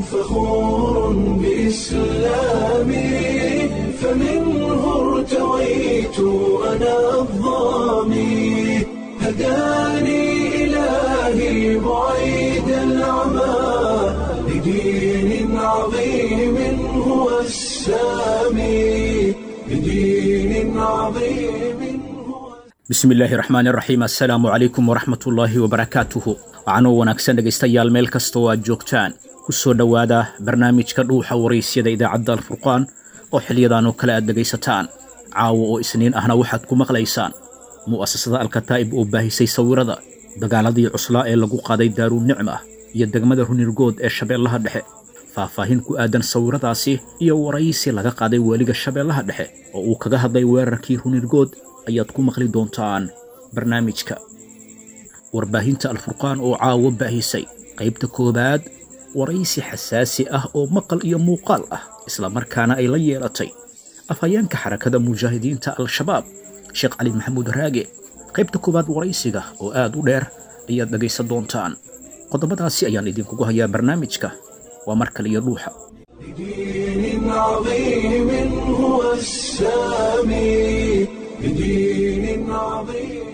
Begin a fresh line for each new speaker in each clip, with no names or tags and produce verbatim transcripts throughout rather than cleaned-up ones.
فخور بإسلامي فمنه ارتويت أنا الضامي هداني إلهي بعيد العمى لدين عظيم هو السامي لدين عظيم هو.
بسم الله الرحمن الرحيم. السلام عليكم ورحمة الله وبركاته. وعنو wanaagsan dhegaystayaal meel kasta oo aad joogtaan ku soo dhawaada barnaamijka dhuuxa waraysyada idaacadda Al-Furqaan oo xiliyadan oo kale aad dhegaysataan caawa oo isniin ahna waxaad ku maqlaysaan mu'assasada Al-Kataa'ib oo baahisay sawirada dagaaladii cuslaa ee lagu qaaday Daaruun Nicma iyo degmada Runirgood ee Shabeellaha Dhexe. faahfaahin ku aadan sawiradaasi iyo waraysi laga qaaday waliga Shabeellaha Dhexe oo uu kaga hadlay weerarkii Runirgood ayaad ku maqli doontaan barnaamijka. warbaahinta Al-Furqaan oo caawa baahisay qaybta koobaad waraysi xasaasi ah oo maqal iyo muuqaal ah isla markaana ay la yeelatay afhayeenka xarakada mujaahidiinta Al-Shabaab Sheekh Cali Maxamuud Raage. qaybta koobaad waraysiga oo aad u dheer ayaad dhagaysan doontaan. qodobadaasi ayaan idinkugu hayaa barnaamijka waa mar kale iyo dhuuxa.
لدين عظيم هو السامي لدين عظيم.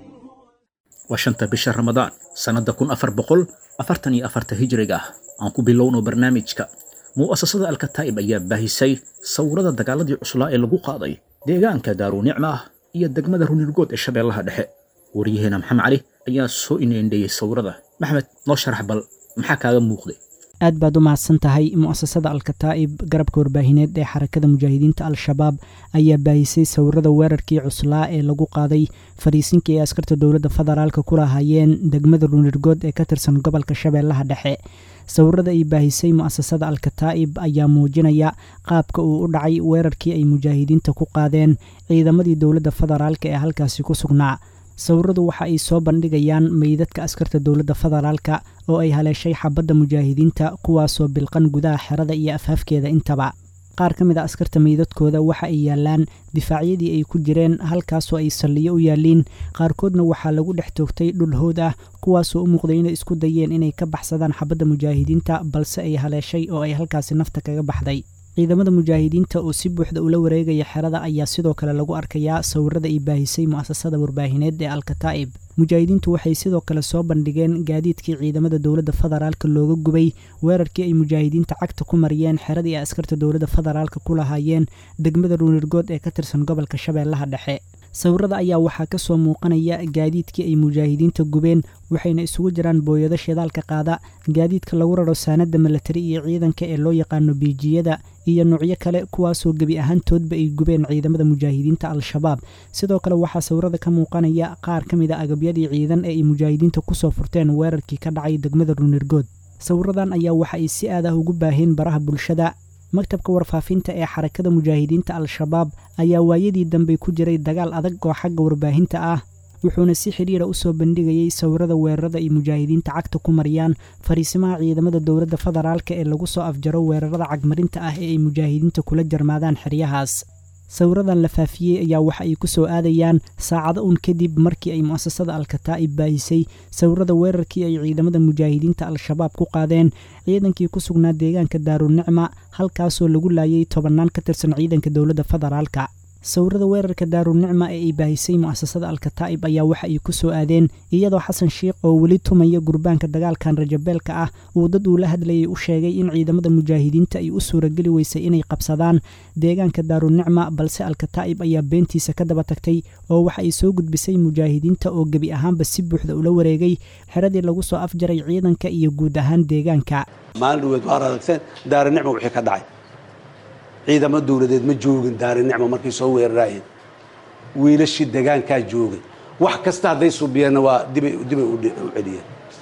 waa shanta bisha Ramadaan sanada kun afar boqol afartan iyo afar hijriga ah. aan ku bilowno barnaamijka. mu'assasada Al-Kataa'ib ayaa baahisay sawirada dagaaladii cuslaa ee lagu qaaday deegaanka Daaruun Nicma iyo degmada Runirgood ee Shabeellaha Dhexe. wariyaheena Maxamed Cali ayaa soo ineendayay sawirada. maxamed noo sharax bal maxaa kaaga muuqday?
aad baad u mahadsan tahay. mu'assasada Al-Kataa'ib garabka warbaahineed ee xarakada mujaahidiinta Al-Shabaab ayaa baahisay sawirada weerarkii cuslaa ee lagu qaaday fariisinkii ay askarta dowladda federaalka ku lahaayeen degmada Runirgood ee ka tirsan gobolka Shabeellaha Dhexe. sawirada ay baahisay mu'assasada Al-Kataa'ib ayaa muujinaya qaabka uu u dhacay weerarkii ay mujaahidiinta ku qaadeen ciidamadii dowladda federaalka ee halkaasi ku sugnaa. sawiradu waxa ay soo bandhigayaan meydadka askarta dowladda federaalka oo ay haleeshay xabadda mujaahidiinta kuwaasoo bilqan gudaha xerada iyo afhafkeeda intaba. qaar ka mid a askarta meydadkooda waxa ay yaalaan difaacyadii ay ku jireen halkaasoo ay salliyo u yaaliin. qaarkoodna waxaa lagu dhex toogtay dhul hood ah kuwaasoo u muuqday inay isku dayeen inay ka baxsadaan xabadda mujaahidiinta balse ay haleeshay oo ay halkaasi nafta kaga baxday. ciidamada mujaahidiinta oo si buuxda ula wareegaya xerada ayaa sidoo kale lagu arkayaa sawirada ay baahisay mu'assasada warbaahineed ee Al-Kataa'ib. mujaahidiintu waxay sidoo kale soo bandhigeen gaadiidkii ciidamada dowladda federaalka looga gubay weerarkii ay mujaahidiinta cagta ku mariyeen xeradii ay askarta dowladda federaalka ku lahaayeen degmada Runirgood ee ka tirsan gobolka Shabeellaha Dhexe. sawirada ayaa waxaa ka soo muuqanaya gaadiidkii ay mujaahidiinta gubeen waxayna isugu jiraan booyado shidaalka qaada, gaadiidka lagu raro saanada milatari iyo ciidanka ee loo yaqaano biijiyada iyo noocyo kale kuwaasoo gebi ahaantoodba ay gubeen ciidamada mujaahidiinta Al-Shabaab. sidoo kale waxaa sawirada ka muuqanaya qaar ka mid a agabyadii ciidan ee ay mujaahidiinta ku soo furteen weerarkii ka dhacay degmada Runirgood. sawiradan ayaa waxa ay si aad ah ugu baaheen baraha bulshada. maktabka warfaafinta ee xarakada mujaahidiinta Al-Shabaab ayaa waayadii dambe ku jiray dagaal adag oo xagga warbaahinta ah wuxuuna si xiriir ah u soo bandhigayay sawirada weerarada ay mujaahidiinta cagta ku mariyaan fariisimaha ciidamada dowladda federaalka ee lagu soo afjaro weerarada cagmarinta ah ee ay mujaahidiinta kula jarmaadaan xeryahaas. sawiradan la faafiyey ayaa waxa ay ku soo aadayaan saacado un kadib markii ay mu'assasada Al-Kataa'ib baahisay sawirada weerarkii ay ciidamada mujaahidiinta Al-Shabaab ku qaadeen ciidankii ku sugnaa deegaanka Daaruun Nicma halkaasoo lagu laayay tobannaan ka tirsan ciidanka dowladda federaalka. sawirada weerarka Daaruun Nicma ee ay baahisay mu'assasada Al-Kataa'ib ayaa waxa ay ku soo aadeen iyadoo Xasan Sheekh oo weli tumaya gurbaanka dagaalkan rajabeelka ah uu dad uu la hadlayay u sheegay in ciidamada mujaahidiinta ay u suurageli weysay inay qabsadaan deegaanka Daaruun Nicma balse Al-Kataa'ib ayaa beentiisa ka daba tagtay oo waxa ay soo gudbisay mujaahidiinta oo gebi ahaanba si buuxda ula wareegay xeradii lagu soo afjaray ciidanka iyo guud ahaan deegaanka.
maalin weed waa aragteen Daaruun Nicma wixii ka dhacay ciidamada dowladeed ma joogin Daaruun Nicma markii soo weerarayeen wiilashii deegaanka joogay wax kasta haday suubiyeen waa dibay dibay u celiyeen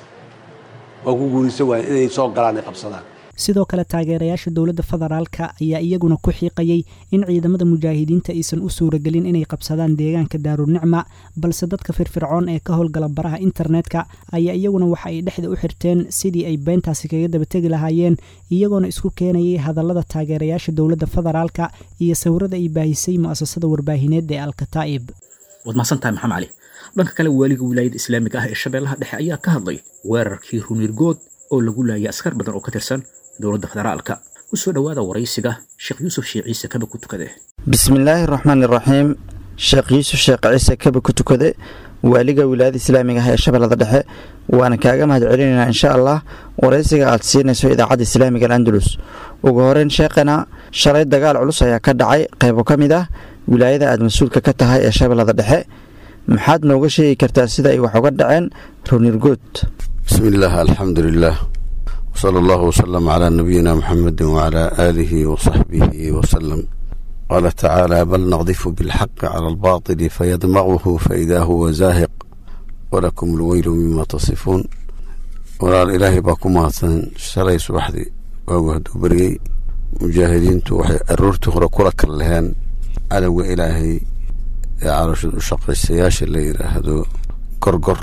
waa ku guulisay waa inay soo galaan ay qabsadaan.
sidoo kale taageerayaasha dowladda federaalka ayaa iyaguna ku xiiqayay in ciidamada mujaahidiinta aysan u suuragelin inay qabsadaan deegaanka Daaruun Nicma balse dadka firfircoon ee ka howlgala baraha internetka ayaa iyaguna waxa ay dhexda u xirteen sidii ay beentaasi kaga daba tegi lahaayeen iyagoona isku keenayay hadallada taageerayaasha dowladda federaalka iyo sawirada ay baahisay mu'assasada warbaahineed ee Al-Kataa'ib.
waad mahadsantahay Maxamed Cali. dhanka kale waliga wilaayada islaamiga ah ee Shabeellaha Dhexe ayaa ka hadlay weerarkii Runirgood oo lagu laayay askar badan oo ka tirsan dowladda federaalka ku soo dhowaada waraysiga sheekh yuusuf sheekh ciise kaba ku tukade
bismillaahi raxmaani raxiim sheekh yuusuf sheekh ciise kaba ku tukade waaliga wilaayada islaamiga ah ee shabeellada dhexe waana kaaga mahad celinaynaa insha allah waraysiga aad siinayso idaacadda islaamiga al-andalus ugu horeyn sheekhana shalay dagaal culus ayaa ka dhacay qaybo ka mid ah wilaayada aad mas-uulka ka tahay ee shabeellada dhexe maxaad nooga sheegi kartaa sida ay wax uga dhaceen runirgood
bismillaah alxamdulilaah wsala allahu wasalam calaa nabiyina muxamedin wacalaa aalihi wasaxbihi wasalam qaala tacaala bal naqdifu bilxaqi cala albaatili fayadmacuhu faidaa huwa zaahiq walakum lweylu mima tasifuun walaal ilaahay baa ku mahadsan shalay subaxdii waagu hadduu beriyey mujaahidiintu waxay aroortii hore kula kal laheen cadowga ilaahay ee calooshad u shaqaysayaasha la yidhaahdo gorgor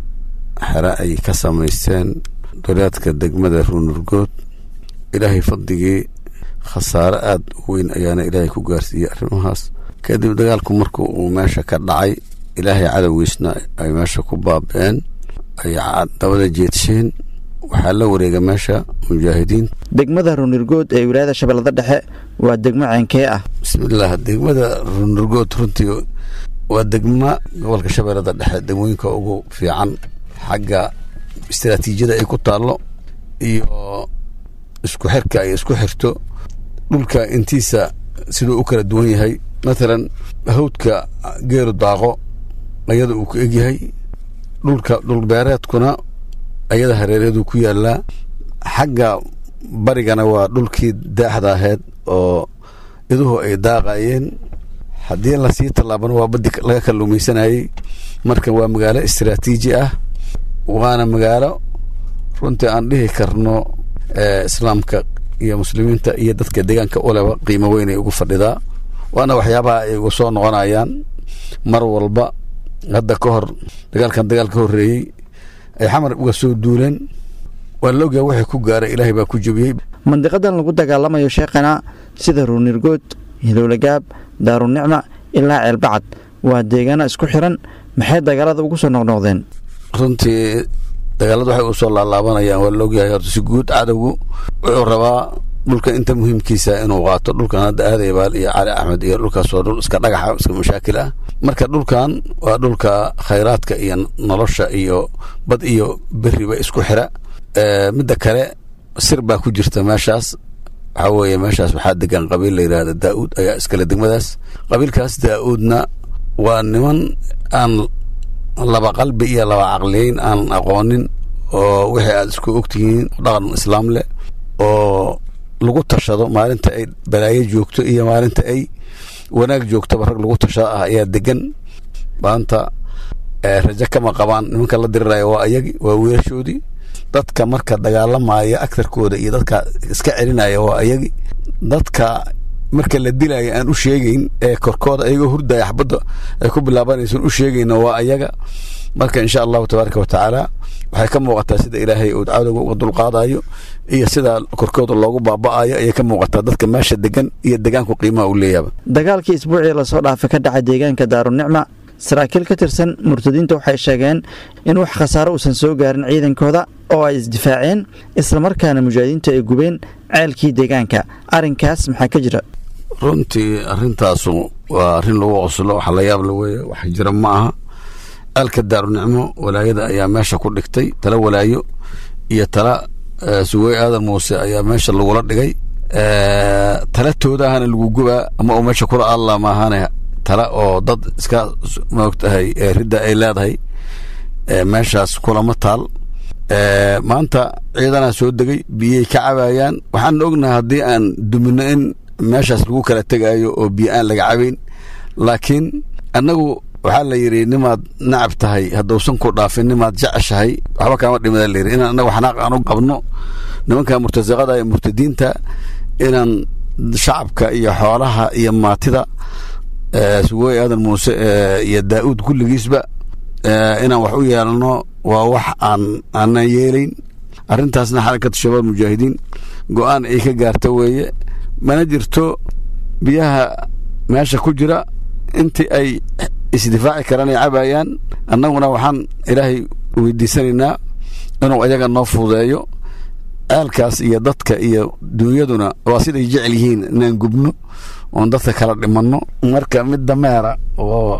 xere ay ka samaysteen dolaadka degmada ruunurgood ilaahay fadligii khasaare aada u weyn ayaana ilaahay ku gaarsiiyey arrimahaas kadib dagaalku marka uu meesha ka dhacay ilaahay cadowgiisna ay meesha ku baaba-een ay dabada jeedsheen waxaa la wareega meesha mujaahidiin
degmada ruunurgood ee wilaayada shabeellada dhexe waa degmo ceenkee ah
bismillaah degmada ruunurgood runtii waa degmo gobolka shabeellada dhexe degmooyinka ugu fiican xagga istaraatiijiyada ay ku taallo iyo isku xirka ay isku xirto dhulka intiisa siduu u kala duwan yahay matalan hawdka geelu daaqo ayada uu ku egyahay dhulka dhulbeereedkuna ayada hareereeduu ku yaallaa xagga barigana waa dhulkii daaxda ahayd oo iduhu ay daaqayeen haddii lasii tallaabana waa baddi laga kalluumaysanayey marka waa magaalo istaraatiiji ah waana magaalo runtii aan dhihi karno islaamka iyo muslimiinta iyo dadka deegaanka uleba qiimo weyn ay ugu fadhidaa waana waxyaabaha ay ugu soo noqonayaan mar walba hadda ka hor dagaalkan dagaal ka horreeyey ay xamar uga soo duuleen waa la ogyahay waxay ku gaaray ilaahay baa ku jebiyey
mandiqadan lagu dagaalamayo sheekhana sida ruunirgood hilowlagaab daarunicma ilaa ceelbacad waa deegaano isku xiran maxay dagaalada ugu soo noqnoqdeen
runtii dagaalada waxay u soo laalaabanayaan waa la ogyahay horta si guud cadowgu wuxuu rabaa dhulka inta muhiimkiisa inuu qaato dhulkan hadda aadayabaal iyo cali axmed iyo dhulkaas waa dhul iska dhagaxa iska mashaakil ah marka dhulkan waa dhulka khayraadka iyo nolosha iyo bad iyo beriba isku xira midda kale sir baa ku jirta meeshaas waxaa weeye meeshaas waxaa degan qabiil la yidhaahda daa-uud ayaa iskale degmadaas qabiilkaas daa-uudna waa niman aan laba qalbi iyo laba caqliyeyn aan aqoonin oo wixii aad isku ogtihiin dhaqan islaam leh oo lagu tashado maalinta ay balaayo joogto iyo maalinta ay wanaag joogtoba rag lagu tashado ah ayaa degan maanta rajo kama qabaan nimanka la diriraya waa ayagi waa wiilashoodii dadka marka dagaalamaya agtarkooda iyo dadka iska celinaya waa ayagi dadka marka la dilaya aan u sheegayn ee korkooda ayagoo hurdaya xabadda ay ku bilaabanaysan u sheegayna waa ayaga marka insha allahu tabaaraka watacaala waxay ka muuqataa sida ilaahay uu cadowga uga dulqaadayo iyo sida korkooda loogu baaba'ayo ayay ka muuqataa dadka meesha degan iyo deegaanku qiimaha uu leeyaaba
dagaalkii isbuucii lasoo dhaafay ka dhacay deegaanka daarunicma saraakiil ka tirsan murtadiinta waxay sheegeen in wax khasaaro uusan soo gaarin ciidankooda oo ay isdifaaceen islamarkaana mujaahidiintu ay gubeen ceelkii deegaanka arrinkaas maxaa ka jira
runtii arrintaasu waa arrin lagu qoslo waxa la yaab la weeye wax jira ma aha ceelka daarunicmo walaayada ayaa meesha ku dhigtay tala walaayo iyo tala sugay aadan muuse ayaa meesha lagula dhigay talatooda ahana lagu gubaa ama uu meesha kula alla maahane tala oo dad iska maogtahay ridda ay leedahay meeshaas kulama taal maanta ciidanaa soo degay biyay ka cabayaan waxaan ognahay haddii aan dumino in meeshaas lagu kala tegaayo oo biyo aan laga cabayn laakiin annagu waxaa la yidhi nimaad nacab tahay haddausan ku dhaafin nimaad jeceshahay waxba kaama dhimada layidhi inaan annagu xanaaq aan u qabno nimanka murtasaqada iyo murtadiinta inaan shacabka iyo xoolaha iyo maatida sugooy aadan muuse iyo daa-uud kulligiisba inaan wax u yeelno waa wax aan aanan yeelayn arrintaasna xarakatu shabaab mujaahidiin go-aan ay ka gaarta weeye mana jirto biyaha meesha ku jira intii ay isdifaaci karaan ay cabayaan annaguna waxaan ilaahay weydiisanaynaa inuu ayaga noo fududeeyo aalkaas iyo dadka iyo dunyaduna waa siday jecel yihiin inaan gubno oon dadka kala dhimanno. marka mid dameera oo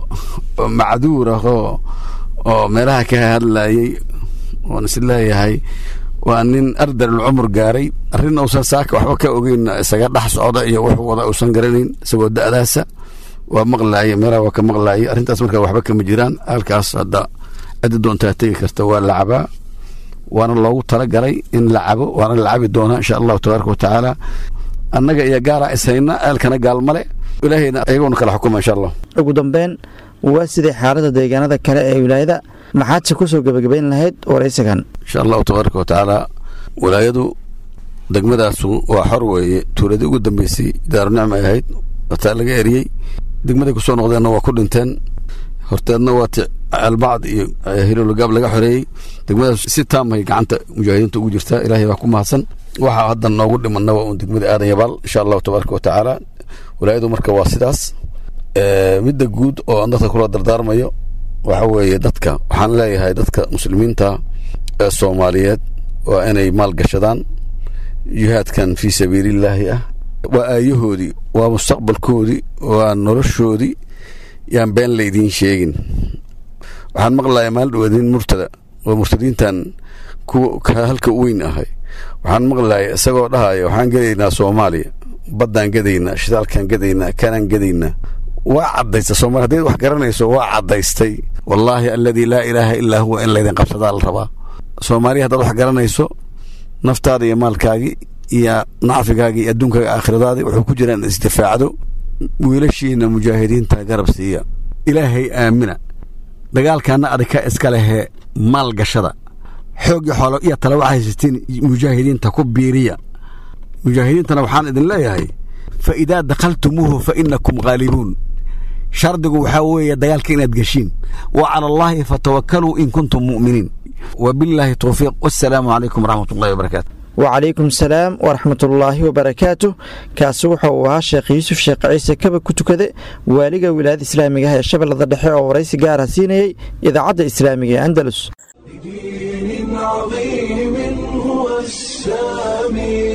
macduur ah oo oo meelaha ka hadlayay oon is leeyahay waa nin ardal cumur gaaray, arrin uusan saaka waxba ka ogeyn isaga dhex socda iyo wuxuu wada uusan garanayn isagoo da'daasa waa maqlaaya meelaha waa ka maqlaaya. arrintaas marka waxba kama jiraan. halkaas hadda cidda doontaa tegi karta waa la cabaa, waana loogu talagalay in la cabo, waana la cabi doonaa insha allahu tabaaraka watacaala. annaga iyo gaara ishayna aalkana gaalmale, ilaahayna ayagoona kala xukuma insha allah.
ugu dambeyn waa sidii xaaladda deegaanada kale ee wilaayada, maxaadse ku soo gebagabayn lahayd waraysigan?
insha allahu tabaaraka watacaala wilaayadu degmadaasu waa xor weeye. tuuladii ugu dambeysay daarunicma ay ahayd, wataa laga eriyey. degmaday ku soo noqdeenna waa ku dhinteen. horteedna waa ti albacd iyo hilowlagaab laga xoreeyey. degmadaas si taamay gacanta mujaahidiinta ugu jirtaa. ilaahay baa ku mahadsan. waxaa hadda noogu dhimanna waa uun degmada aadan yabaal insha allahu tabaaraka watacaala. wilaayadu marka waa sidaas. midda guud oo aan dadka kula dardaarmayo waxa weeye dadka waxaan leeyahay dadka muslimiinta ee soomaaliyeed waa inay maal gashadaan. jihaadkan fii sabiilillaahi ah waa aayahoodii, waa mustaqbalkoodii, waa noloshoodii. yaan been laydiin sheegin. waxaan maqlayaa maalin dhawaadin murtada oo murtadiintan kuwa halka weyn ahay. waxaan maqlayaa isagoo dhahaya waxaan gadaynaa soomaaliya, baddaan gadaynaa, shidaalkaan gadaynaa, kanaan gadaynaa. waa caddaysta soomaaliya haddayd wax garanayso waa caddaystay. wallaahi alladii laa ilaaha illaa huwa in laydin qabsadaa la rabaa. soomaaliya haddaad wax garanayso naftaada iyo maalkaagii iyo nacfigaagii iyo adduunkaaga aakhiradaadii wuxuu ku jiraan isdifaacdo. wiilashiina mujaahidiinta garab siiya, ilaahay aamina. dagaalkaana adika iska lehee maal gashada, xoog iyo xoolo iyo tala waxay haysatiin mujaahidiinta ku biiriya. mujaahidiintana waxaan idin leeyahay fa idaa dakhaltumuuhu fa inakum ghaalibuun. shardigu waxaa weeye dagaalka inaad geshiin. wa cala allaahi fatawakkaluu in kuntum mu'miniin. wabillaahi towfiiq. wassalaamu calaykum waraxmat ullahi wabarakaatu.
وعليكم السلام ورحمة الله وبركاته. كاسوحة وها شيخ يوسف شيخ عيسى كبا كتكذا واليغا ولاية إسلامية هي الشبل الضحية ورئيس قارة سيني إذا عد إسلامية أندلس.
بدين عظيم هو السامي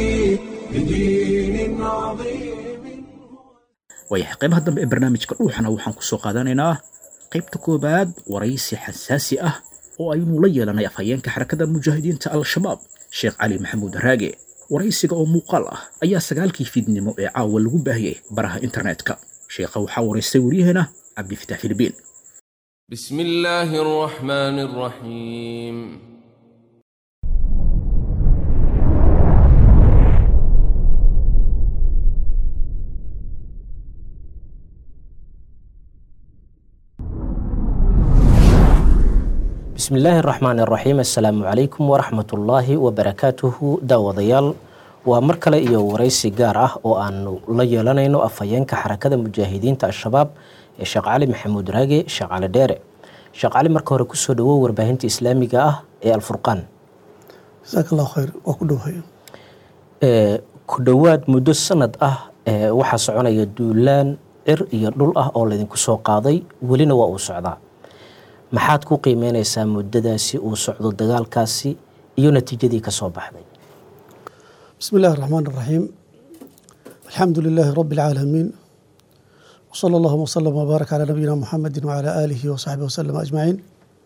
بدين عظيم.
waayahay qaybaha dambe ee barnaamijka dhuuxana waxaan ku soo qaadanaynaa qaybta koobaad waraysi xasaasi ah oo aynu la yeelanay afhayeenka xarakada mujaahidiinta al-shabaab sheekh cali maxamuud raage. waraysiga oo muuqaal ah ayaa sagaalkii fiidnimo ee caawa lagu baahiyey baraha internetka. sheekha waxaa waraystay waryaheena cabdifitaax filibiin.
بسم الله الرحمن الرحيم.
بسم الله الرحمن الرحيم. السلام عليكم ورحمة الله وبركاته. داوديال ومركلة إيو وريسي قارة وأن لا يلانينو أفايانك حركة مجاهدين تا الشباب الشيخ علي محمود راقي الشيخ علي ديري. الشيخ علي مركو ركسو دو ورباهنت إسلامي قاه إيه الفرقان.
جزاك الله خير وكدو هي.
إيه كدواد مدو السند أه إيه وحا سعونا يدولان إر يردول أه أولادين كسو قاضي ولينا وأو سعدا. maxaad ku qiimeynaysaa muddadaasi uu socdo dagaalkaasi iyo natiijadii ka soo baxday?
بسم الله الرحمن الرحيم. الحمد لله رب العالمين وصلى الله وسلم وبارك على نبينا محمد وعلى آله وصحبه وسلم أجمعين.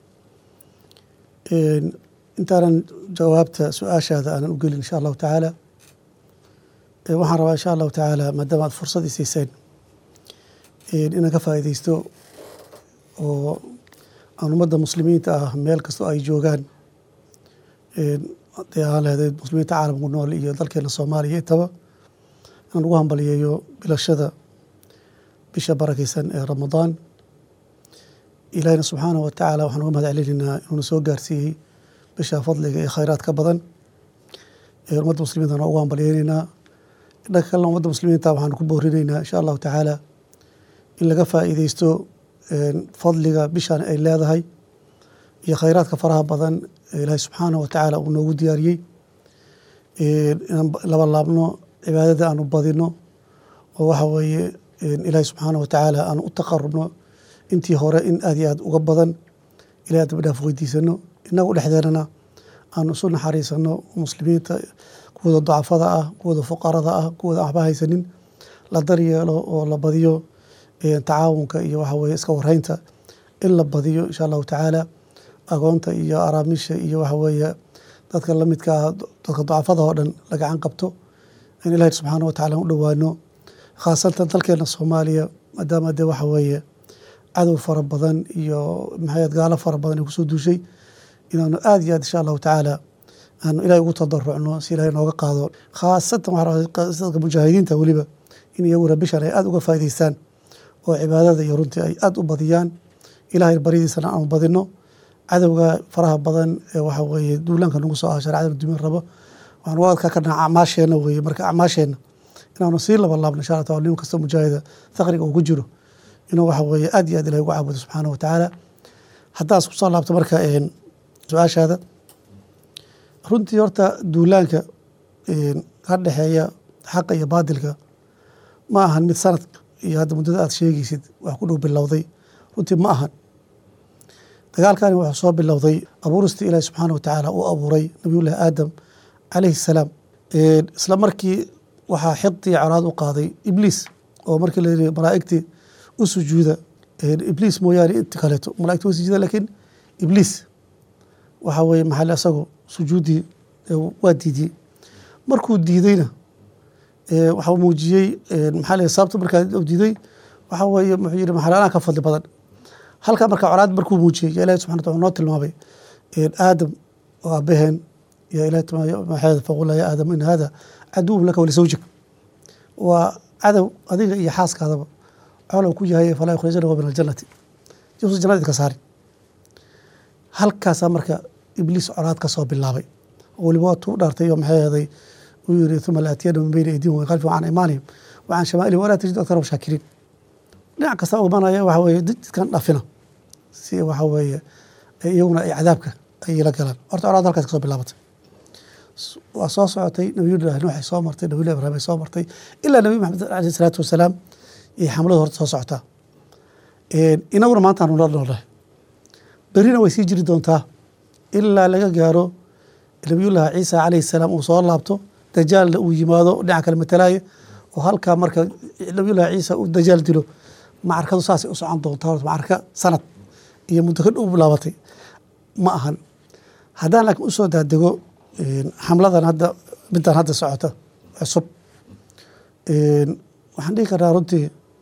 انت أنا جوابت سؤال هذا أنا أقول إن شاء الله تعالى وحن إن شاء الله تعالى ما دام الفرصة دي سيسين إن كفى إذا aan ummadda muslimiinta ah meel kastoo ay joogaan dee muslimiinta caalamku nool iyo dalkeena soomaaliya intaba aan ugu hambaliyeeyo bilashada bisha barakaysan ee ramadaan. ilaahina subxaanahu wa tacaala waxaan uga mahad celinaynaa inuuna soo gaarsiiyey bisha fadliga ee khayraad ka badan ee ummadda muslimiintana ugu hambaliyeynaynaa. dhanka kalena ummadda muslimiinta waxaan ku boorinaynaa insha allahu tacaala in laga faa'iideysto fadliga bishaan ay leedahay iyo khayraadka faraha badan ee ilaahay subxaanahu wa tacaala uu noogu diyaariyey. inaan laba laabno cibaadada aanu badino oo waxa weeye ilaahay subxaanahu wa tacaala aanu u taqarubno intii hore in aad iyo aad uga badan ilahay daba dhaaf weydiisano. innagu dhexdeennana aanu isu naxariisano muslimiinta kuwooda ducafada ah kuwooda fuqarada ah kuwooda waxba haysanin la daryeelo oo la badiyo tacaawunka iyo waxa weye iska warhaynta in la badiyo insha allahu tacaala agoonta iyo araamisha iyo waxa weeye dadka lamidka ah dadka ducafada oo dhan la gacan qabto in ilaahi subxaana wa tacala u dhowaano khaasatan dalkeena soomaaliya maadaama dee waxa weeye cadow fara badan iyo maxay gaalo fara badan ay kusoo duushay inaanu aada iyo aad insha allahu tacaala aanu ilahay ugu tadarucno si ilahay nooga qaado khaasatan dadka mujaahidiinta weliba in iyaguna bishan ay aada uga faa'idaystaan oo cibaadada iyo runtii ay aada u badiyaan ilahay baryadiisana aanu badino cadowga faraha badan ee waxa weeye duulaanka nagu soo ah shareecada dumin rabo waxaan uga adkaa karnaa acmaasheena weeye marka acmaasheena inaanu sii laba laabno insha allah taala nin kasta mujaahida thaqriga uu ku jiro inuu waxa weeye aada iyo aad ilahay ugu caabudo subxaana wa tacaala haddaas kusoo laabto marka su-aashaada runtii horta duulaanka ka dhexeeya xaqa iyo baadilka ma ahan mid sanad iyo hadda muddada aad sheegaysid wax ku dhow bilowday runtii ma ahan dagaalkani wuxuu soo bilowday abuurista ilaahi subxaana wa tacaala uu abuuray nabiyullaahi aadam calayhi salaam isla markii waxaa xiqdii colaad u qaaday ibliis oo markii la yidhi malaa'igtii u sujuuda ibliis mooyaane inta kaleeto malaigta way sujuuda laakiin ibliis waxaa weeye maxalle asagu sujuuddii waa diidiyey markuu diideyna waxaa muujiyey maxaa le sababta markaa diiday waxaa weeye muxuu yihi maxalle anaa ka fadli badan halkaa marka colaad markuu muujiyey yaa ilahi subxana wataala noo tilmaamay aadam oo aabaheen yaa ilahi tilmaamay maxamed faqula yaa aadam in hada caduwun laka walisawjik waa cadow adiga iyo xaaskaadaba colow ku yahay falaa yukhrijanahu min aljannati juusa jannada idinka saari halkaasaa marka ibliis colaad ka soo bilaabay oo weliba waa tuu dhaartay oo maxay ahaday uu yiri uma laatiyana min bayni aydihim wa min khalfihim wa can imaanihim wa can shamaa'ilihim walaa tajidu aktarahum shaakiriin dhinac kasta imanaya waxa weeye dadkan dhafina si waxa weeye iyaguna ay cadaabka ay la galaan horta colaad halkaas ka soo bilaabatay waa soo socotay nabiyullahi nuux ay soo martay nabiyullahi ibraahim ay soo martay ilaa nabi maxamed alayhi salaatu wasalaam iyo xamladu horta soo socotaa inaguna maanta aanu la noolnahay berrina way sii jiri doontaa ilaa laga gaaro nabiyullaahi ciisa calayhi salaam uu soo laabto dajaalna uu yimaado dhinaca kale matalaayo oo halkaa marka nabiyullaahi ciisa uu dajaal dilo macarkadu saasay u socon doontaa horta macarka sanad iyo muddo ka dhow bilaabatay ma ahan haddaan laakiin usoo daadego xamladan hadda middan hadda socota cusub waxaan dhihi karnaa runtii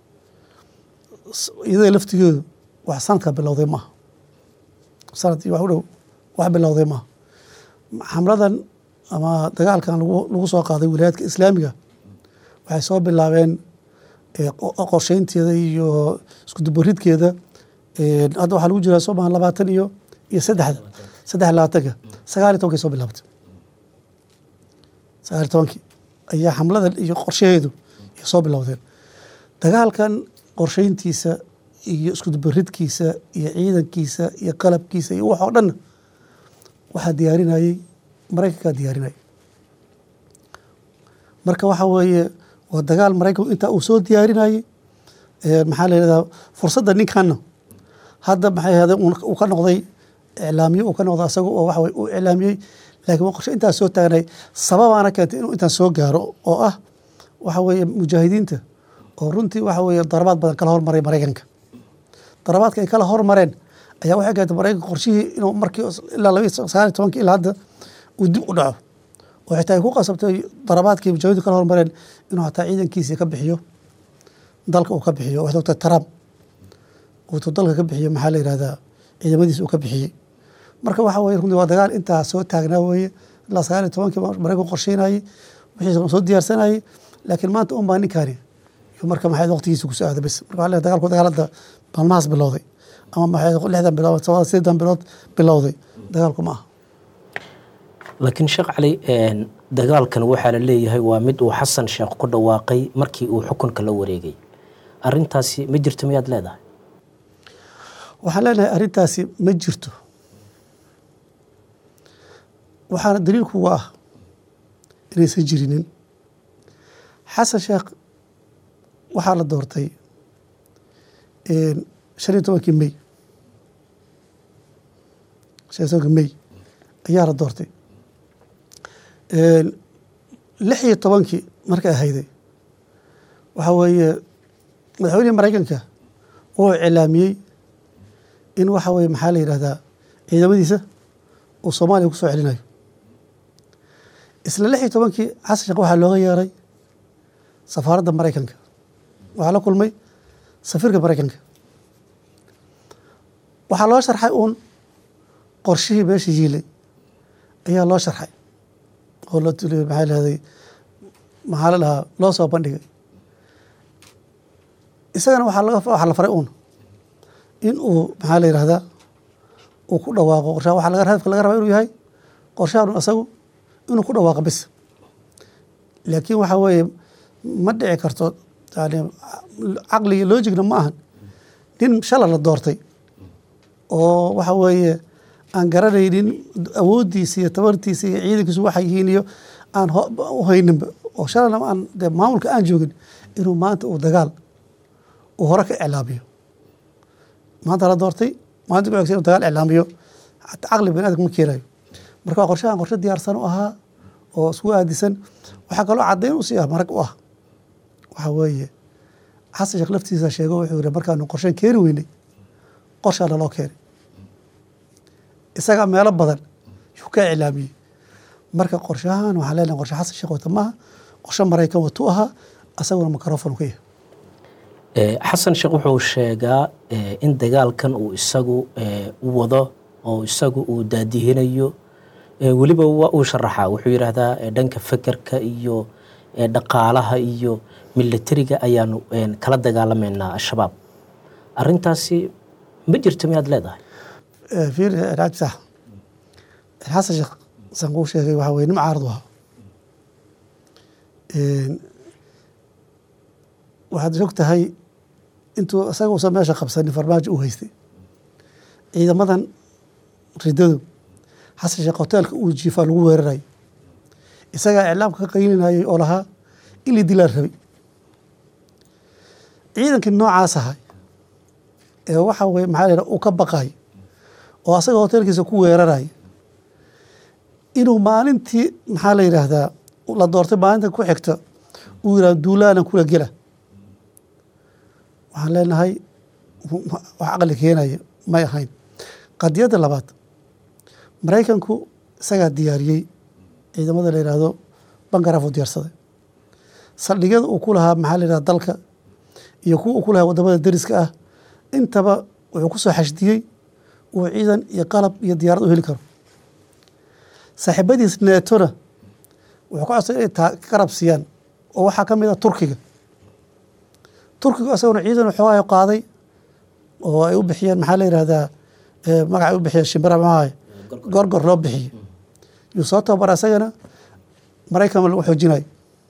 iyadoo laftigeedu wax sanadka bilowday maaha sanad iyo wax u dhow wax bilowday maaha xamladan ama dagaalkan lagu soo qaaday wilayaadka islaamiga waxay soo bilaabeen qorsheynteeda iyo iskudubaridkeeda hadda waxaa lagu jiraa soo maahan labaatan iyo iyo saddexda saddex labaatanka sagaal iyo tobankay soo bilaabatay sagaal iyo tobankii ayaa xamladan iyo qorshaheedu ay soo bilowdeen dagaalkan qorsheyntiisa iyo iskudubaridkiisa iyo ciidankiisa iyo qalabkiisa iyo wax oo dhanna waxaa diyaarinayey maraykankaa diyaarinayay marka waxaa weeye waa dagaal maraykanku intaa uu soo diyaarinayey maxaa la yidhahdaa fursadda ninkanna hadda maxay ahaday uu ka noqday iclaamiye uu ka noqday asaga oo waxa weye uu iclaamiyey laakiin waa qorshe intaas soo taagnay sababaana keentay inuu intaan soo gaaro oo ah waxa weeye mujaahidiinta oo runtii waxa weeye darabaad badan kala hormaray maraykanka darabaadka ay kala hormareen ayaa waxay keentay maraykanka qorshihii inuu markii ilaa laba sagaal iyo tobankii ilaa hadda uu dib u dhaco oo xitaa ay ku qasabtay darabaadkii mujaahidiintu kala hormareen inuu hataa ciidankiisii ka bixiyo dalka uu ka bixiyo waxay ogtahay trump uutuu dalka ka bixiyo maxaa la yihahdaa ciidamadiisa uu ka bixiyey marka waxa weye runtii waa dagaal intaa soo taagnaa weeye ilaa sagaal iyo tobankii maraykanku qorsheynayey wixiisa soo diyaarsanayey laakiin maanta un baa ninkaani iyo marka maxay waqtigiisa kusoo aaday bes marka waxaa dagaalku dagaal hadda maalmahaas bilowday ama maxay lixdan bilood todoba sideetan bilood bilowday dagaalku ma aha
laakiin sheekh cali dagaalkan waxaa la leeyahay waa mid uu xasan sheekh ku dhawaaqay markii uu xukunka la wareegay arrintaasi ma jirto miyaad leedahay
waxaan leenahay arrintaasi ma jirto waxaana daliilkuga ah inaysan jirinin xasan sheekh waxaa la doortay shan iyo tobankii may shan iyo tobankii may ayaa la doortay lix iyo tobankii markay ahayday waxaa weeye madaxweynihii maraykanka uu iclaamiyey in waxa weye maxaa la yidhahdaa ciidamadiisa uu soomaaliya ku soo celinayo. isla lix iyo tobankii xasan sheekh waxaa looga yeeray safaaradda maraykanka, waxaa la kulmay safiirka maraykanka, waxaa loo sharxay uun qorshihii meesha yiilay ayaa loo sharxay oo la tuli maxaa lahday maxaa la dhahaa loo soo bandhigay. isagana waxaa laga waxaa la faray uun in uu maxaa la yidhahdaa uu ku dhawaaqo qorshaha. waxaa laga hadafka laga rabaa inuu yahay qorshahan asagu inuu ku dhawaaqo bis, laakiin waxaa weeye ma dhici karto yani caqliga loojigna ma ahan nin shala la doortay oo waxa weeye aan garanaynin awooddiisa iyo tabartiisa iyo ciidankiisu waxay yihiin iyo aan u hayninba oo shalana aan de maamulka aan joogin inuu maanta uu dagaal uu hore ka iclaamiyo. maanta la doortay maanta ku xigsan inuu dagaal iclaamiyo xataa caqli bani aadamka ma keenayo. marka waa qorshahan qorshe diyaarsan u ahaa oo isku aadisan. waxaa kaloo caddayn u sii ah marag u ah waxaa weeye xasan sheekh laftiisa sheego wuxuu yihi markaanu qorshen keeni weynay qorshaana loo keenay, isagaa meelo badan yuu ka iclaamiyey. marka qorshahan waxaan leenahay qorshe xasan sheekh wata maaha, qorshe maraykan watu ahaa, asaguna microphone ka yahay.
xasan sheekh wuxuu sheegaa in dagaalkan uu isagu wado oo isagu uu daadihinayo, weliba waa uu sharaxaa. wuxuu yidhaahdaa dhanka fekerka iyo dhaqaalaha iyo militariga ayaanu kala dagaalameynaa al-shabaab. arrintaasi ma jirto miyaad leedahay?
fiir raaj sax xasan sheekh san kuu sheegay waxaa weye nin caarad u ahaa. waxaad og tahay intuu isaga usan meesha qabsanin farmaajo uu haystay ciidamadan ridadu xasan sheekh hoteelka uu jiifaa lagu weerarayo, isagaa iclaamka ka qaylinayay oo lahaa in la dilaa rabay. ciidankii noocaas ahay ee waxa weye maxaa la yidhaha uu ka baqayo oo asaga hoteelkiisa ku weerarayo inuu maalintii maxaa la yidhaahdaa la doortay maalinta ku xigta uu yidhahdo duulaanan kula gela. waxaan leenahay wax aqli keenaya may ahayn. qadiyadda labaad, maraykanku isagaa diyaariyey ciidamada la yidhaahdo bangaraaf uu diyaarsaday. saldhigyada uu ku lahaa maxaa la yidhahda dalka iyo kuwa uu ku lahaa waddamada deriska ah intaba wuxuu ku soo xashdiyey uu ciidan iyo qalab iyo diyaarad u heli karo. saaxiibadiis neetona wuxuu ka codsaday inay taa garab siiyaan oo waxaa ka mid ah turkiga. turkigu isaguna ciidan waxoogaa qaaday oo ay u bixiyeen maxaa la yidhahdaa magaca ay u bixiyeen shimbira maxaahay gorgor loo bixiyey yuu soo tababara isagana maraykan lagu xoojinayo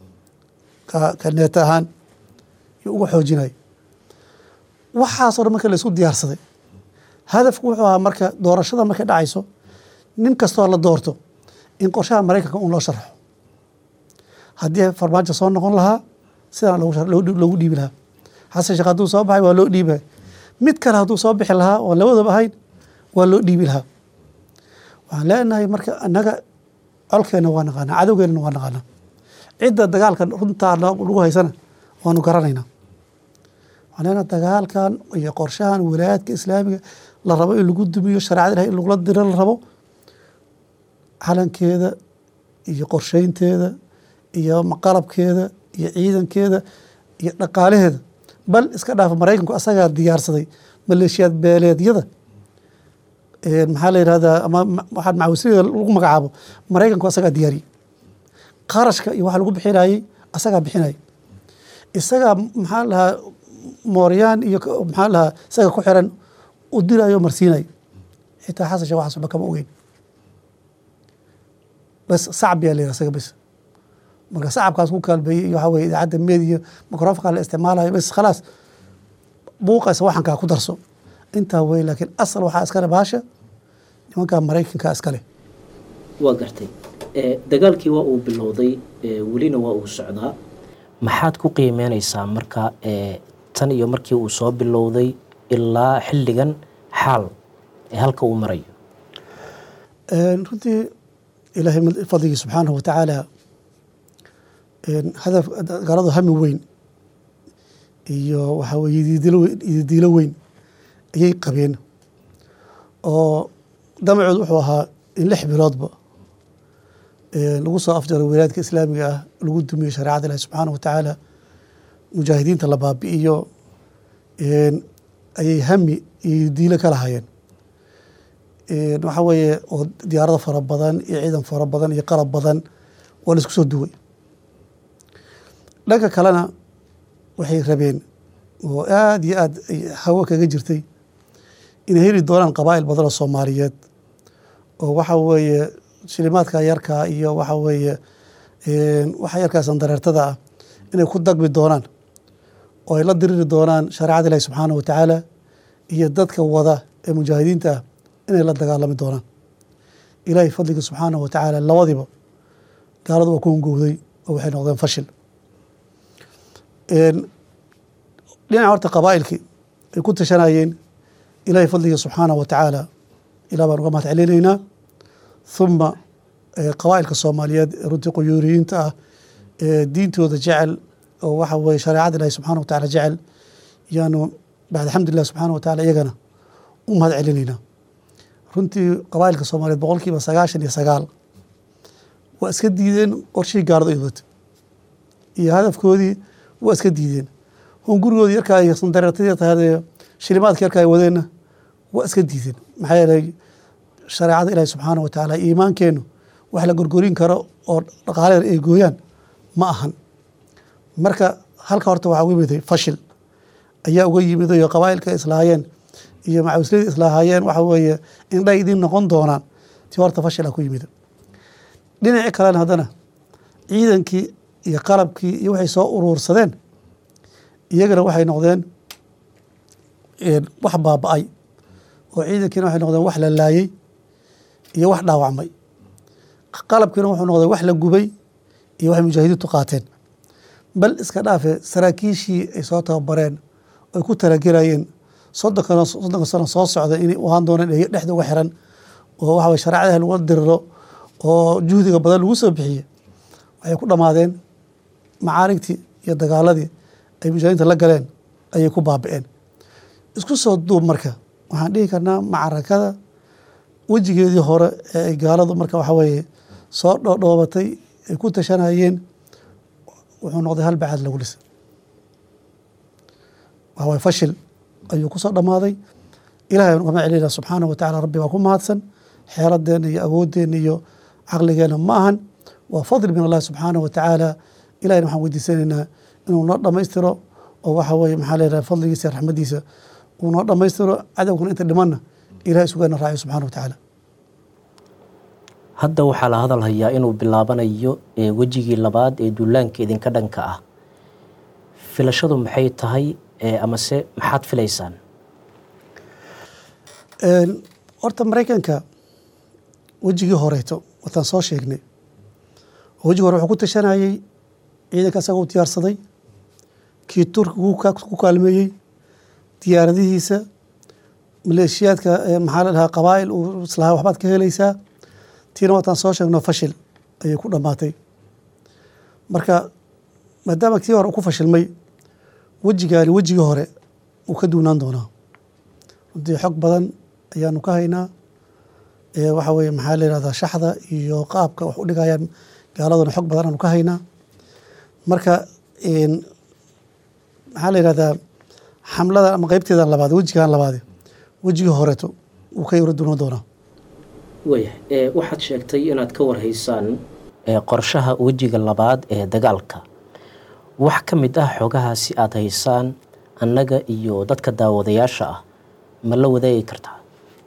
ka neeta ahaan yuu uga xoojinayo. waxaasoo dhan marka la isku diyaarsaday hadafku wuxuu ahaa marka doorashada markay dhacayso nin kastoo la doorto in qorshaha maraykanka un loo sharxo. haddii farmaajo soo noqon lahaa sidaan loogu dhiibi lahaa. xasan sheekh hadduu soo baxay waa loo dhiibay, mid kale hadduu soo bixi lahaa oo labadaba ahayn waa loo dhiibi lahaa. waxaan leenahay marka annaga colkeenna waa naqaanaa, cadowgeennana waa naqaanaa, cidda dagaalkan runtaa lagu haysana waanu garanaynaa. waxaan leenahay dagaalkan iyo qorshahan walaayaadka islaamiga la rabo in lagu dumiyo shareecada ilahay in lagula diro la rabo, calankeeda iyo qorsheynteeda iyo qalabkeeda iyo ciidankeeda iyo dhaqaalaheeda bal iska dhaafa maraykanku asagaa diyaarsaday maleeshiyaad beeleedyada maxaa la yidhahdaa ama waxaad macawisada lagu magacaabo maraykanku asagaa diyaariyey. qarashka iyo waxa lagu bixinayey asagaa bixinayay. isagaa maxaa lahaa mooryaan iyo maxaa lahaa isaga ku xiran u dirayo marsiinayo. xitaa xasan sheekh waxaas waxba kama ogeyn, bas sacab yaa la yidhaha isaga bas. marka sacabkaas ku kaalbeeyey iyo waxaa weye idaacadda meediya microfonka la isticmaalayo bas khalaas buuqaysa waxankaa ku darso intaa wey. laakiin asal waxaa iskale baasha nimankaa maraykanka iskale.
waa gartay dagaalkii waa uu bilowday, welina waa uu socdaa. maxaad ku qiimeynaysaa marka tan iyo markii uu soo bilowday ilaa xilligan xaal ee halka uu marayo?
runtii ilaahay fadligii subxaanahu watacaala hadaf gaaladu hami weyn iyo waxaa weye yididiilo weyn ayay qabeen oo damacood wuxuu ahaa in lix biloodba lagu soo afjaro wilaayadka islaamiga ah lagu dumiyo shareecada ilahi subxaanahu watacaala mujaahidiinta la baabi'iyo ayay hami iyo diilo ka lahayeen waxaa weeye oo diyaarado fara badan iyo ciidan fara badan iyo qalab badan waa la isku soo duway dhanka kalena waxay rabeen oo aada iyo aada hawo kaga jirtay inay heli doonaan qabaa'il badan oo soomaaliyeed oo waxa weeye shilimaadka yarkaa iyo waxa weeye waxa yarkaa sandareertada ah inay ku dagmi doonaan oo ay la diriri doonaan shareecada ilahi subxaanahu watacaala iyo dadka wada ee mujaahidiinta ah inay la dagaalami doonaan ilaahay fadliga subxaanahu watacaala labadiiba gaaladu waa ku hungowday oo waxay noqdeen fashil dhinaca horta qabaa'ilkii ay ku tashanayeen ilaahay fadliga subxaanahu watacaala ilah baan uga mahad celinaynaa huma qabaa'ilka soomaaliyeed ee runtii quyuuriyiinta ah ee diintooda jecel oo waxa weye shareecada ilahi subxaanahu watacaala jecel yaanu bacd alxamdulilah subxaanahu watacaala iyagana u mahad celinaynaa runtii qabaa'ilka soomaaliyeed boqol kiiba sagaashan iyo sagaal waa iska diideen qorshihii gaaladu ay wadatay iyo hadafkoodii waa iska diideen hun gurigoodii yarkaa iyo sandareertadii tahadee shilimaadka yarkaa ay wadeenna waa iska diideen maxaa yeelay shareecada ilaahi subxaanahu watacaala iimaankeennu wax la gorgorin karo oo dhaqaaleer ay gooyaan ma ahan marka halka horta waxaa uga yimiday fashil ayaa uga yimiday oo qabaa'ilka islaahayeen iyo macawisladii islaahayeen waxa weeye indhay idin noqon doonaan tii horta fashil a ku yimid dhinaci kalena haddana ciidankii iyo qalabkii iyo waxay soo uruursadeen iyagana waxay noqdeen wax baaba-ay oo ciidankiina waxay noqdeen wax la laayey iyo wax dhaawacmay qalabkiina wuxuu noqday wax la gubay iyo waxay mujaahidiintu qaateen bal iska dhaafe saraakiishii ay soo tababareen ay ku talagelayeen soddonkan soddonka sano soo socda inay u ahaan doonaan dhexda uga xiran oo waxa weye shareecadaha lagu diriro oo juhdiga badan lagu soo bixiye waxay ku dhammaadeen macaarigtii iyo dagaaladii ay mujaahidiinta la galeen ayay ku baabi'een isku soo duub marka waxaan dhihi karnaa macarakada wejigeedii hore ee ay gaaladu marka waxa weeye soo dhoodhoobatay ay ku tashanayeen wuxuu noqday hal bacad lagu lisay waxa waye fashil ayuu ku soo dhammaaday ilahay aan ugama celinaa subxaanahu watacaala rabbi baa ku mahadsan xeeladeenna iyo awoodeenna iyo caqligeenna ma ahan waa fadli min allahi subxaanahu watacaala ilahayna waxaan weydiisanaynaa inuu noo dhammaystiro oo waxa weeye maxaa leedahay fadligiisa iyo raxmadiisa uu noo dhammaystiro cadowkuna inta dhimanna ilahay sugaana raaciyo subxana watacaala
hadda waxaa la hadal hayaa inuu bilaabanayo wejigii labaad ee duulaanka idinka dhanka ah filashadu maxay tahay amase maxaad filaysaan
horta maraykanka wejigii horeeto wataan soo sheegnay wejigi hore wuxuu ku tashanayey ciidanka asaga u diyaarsaday kii turkiga ku kaalmeeyey diyaaradihiisa maleeshiyaadka maxaa la dhahaa qabaa'il uu islahaa waxbaad ka helaysaa tiina wataan soo sheegno fashil ayay ku dhammaatay marka maadaama kii hore uu ku fashilmay wejigaani wejigii hore uu ka duunaan doonaa runtii xog badan ayaanu ka haynaa waxa weye maxaa la yihahdaa shaxda iyo qaabka wax u dhigayaan gaaladuna xog badan aanu ka haynaa marka maxaa la yihahdaa xamlada ama qeybteedan labaad wejigan labaade wejigii horeeto uu ka yaro duunaan doonaa
waya waxaad sheegtay inaad ka warhaysaan qorshaha wejiga labaad ee dagaalka wax ka mid ah xogahaasi aada haysaan annaga iyo dadka daawadayaasha ah ma la wadaagi kartaa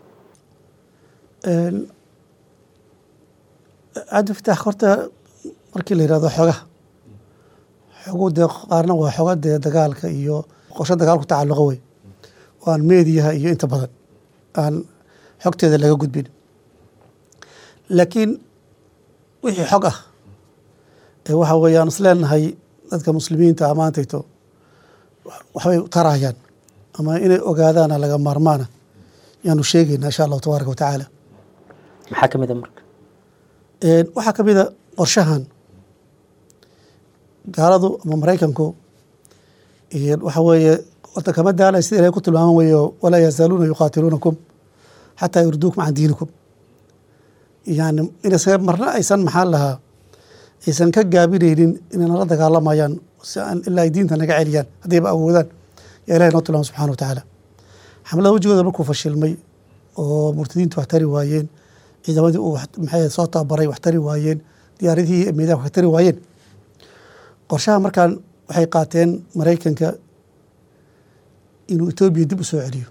cabdifataax horta markii la yihahdo xogaha xogu dee qaarna waa xoga dee dagaalka iyo qorsho dagaal ku tacalluqa wey oo aan meediyaha iyo inta badan aan xogteeda laga gudbin laakiin wixii xog ah ee waxa weeye aan isleenahay dadka muslimiinta amaantayto waxbay tarayaan ama inay ogaadaana laga maarmaana yaanu sheegaynaa insha allahu tabaaraka watacaala
maxaa ka mid a marka
waxaa ka mid a qorshahan gaaladu ama maraykanku waxa weeye horta kama daalay sida ilahay ku tilmaaman weeyo walaa yazaaluuna yuqaatiluunakum xataa yurduukum can diinikum yani inaysa marna aysan maxaan lahaa aysan ka gaabinaynin inay nala dagaalamayaan si aan ilaa ay diinta naga celiyaan haddayba awoodaan yaa ilahay noo tilmaama subxana wa tacaala xamlada wejigooda markuu fashilmay oo murtadiintu wax tari waayeen ciidamadii uu maxay soo tababaray wax tari waayeen diyaaradihii meedaha wax tari waayeen qorshaha markaan waxay qaateen maraykanka inuu etoobiya dib u soo celiyo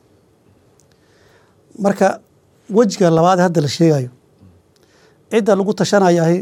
marka wejiga labaad hadda la sheegayo cidda lagu tashanayahay